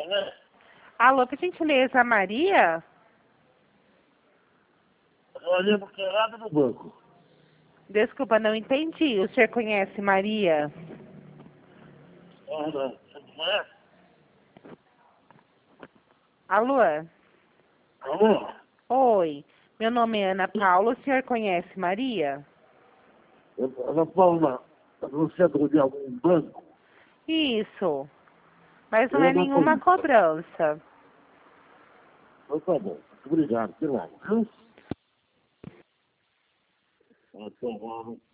né? Alô, por gentileza, Maria? Olha, porque é nada no banco. Desculpa, não entendi. O senhor conhece Maria? Ah, não. Você não conhece? Alô? Alô? Oi, meu nome é Ana Paula. O senhor conhece Maria? Ana Paula, você é de algum banco? Isso, mas não Eu é não nenhuma conheço. cobrança. Então tá bom. Muito obrigado. Até logo. Viu? Então, vamos.